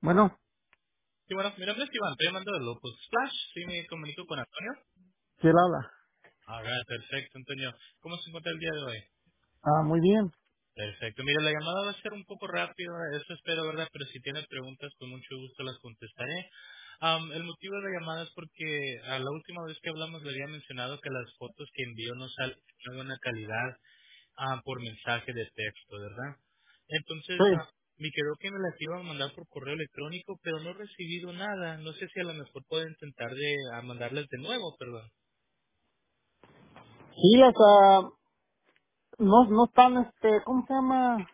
Bueno, Sí, bueno, mi nombre es Iván, estoy llamando de Locus Splash. Sí, me comunico con Antonio. sí, él habla. Perfecto, Antonio. ¿Cómo se encuentra el día de hoy? Ah, muy bien. Perfecto. Mira, la llamada va a ser un poco rápida, eso espero, ¿verdad? Pero si tiene preguntas, con mucho gusto las contestaré. El motivo de la llamada es porque a la última vez que hablamos le había mencionado que las fotos que envió no salen de buena calidad por mensaje de texto, ¿verdad? Entonces, Sí, me quedó que me las iban a mandar por correo electrónico, pero no he recibido nada. No sé si a lo mejor puedo intentar mandarlas de nuevo, perdón. sí, no están, ¿cómo se llama?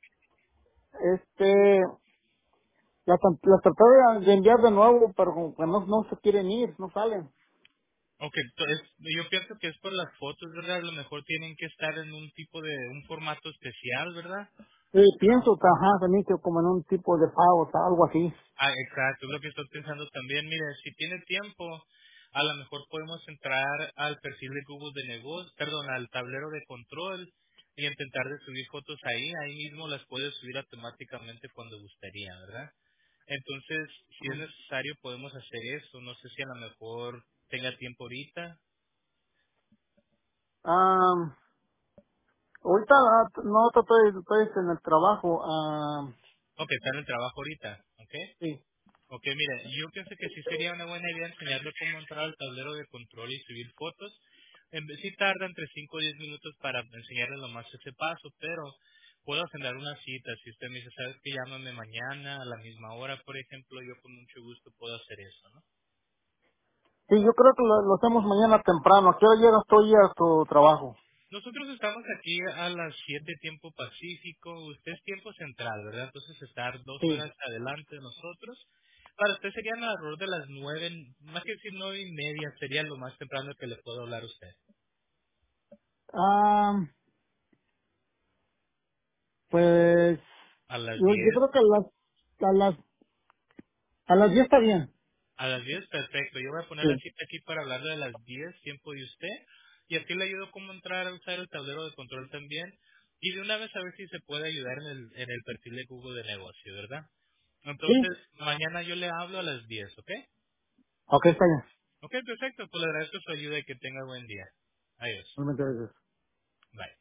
Este, las traté de enviar de nuevo, pero como que no se quieren ir, no salen. Ok, entonces yo pienso que es por las fotos, ¿verdad? A lo mejor tienen que estar en un tipo de, un formato especial, ¿verdad? Sí, pienso que, ajá, también que como en un tipo de pago, o sea, algo así. Exacto, es lo que estoy pensando también. Mire, si tiene tiempo, a lo mejor podemos entrar al perfil de Google de negocio, perdón, al tablero de control y intentar de subir fotos ahí. Ahí mismo las puede subir automáticamente cuando gustaría, ¿verdad? Entonces, si es necesario, podemos hacer eso. No sé si a lo mejor tenga tiempo ahorita. Ah, ahorita no estoy en el trabajo. Ok, está en el trabajo ahorita, ¿ok? Sí, Ok, mire, yo pienso que sí sería una buena idea enseñarle cómo entrar al tablero de control y subir fotos. Sí tarda entre 5 o 10 minutos para enseñarle nomás ese paso, pero puedo agendar una cita. Si usted me dice, ¿sabes qué? Llámame mañana a la misma hora, por ejemplo, yo con mucho gusto puedo hacer eso, ¿no? sí, yo creo que lo hacemos mañana temprano. ¿A qué hora llegas tú ya a tu trabajo? Nosotros estamos aquí a las 7 tiempo pacífico, usted es tiempo central, ¿verdad? Entonces estar 2 horas Sí. adelante de nosotros. Para usted sería alrededor de las 9, más que decir 9:30, sería lo más temprano que le puedo hablar a usted. Ah, pues, A las yo 10. creo que a las, a las 10 está bien. A las 10, perfecto. Yo voy a poner la Sí. cita aquí para hablarle a las 10, tiempo de usted. Y así le ayudo cómo entrar a usar el tablero de control también. Y de una vez a ver si se puede ayudar en el perfil de Google de negocio, ¿verdad? Sí. Entonces, mañana yo le hablo a las 10, ¿ok? Ok, está bien. Ok, perfecto. Pues le agradezco su ayuda y que tenga buen día. Adiós. No me interesa. Bye.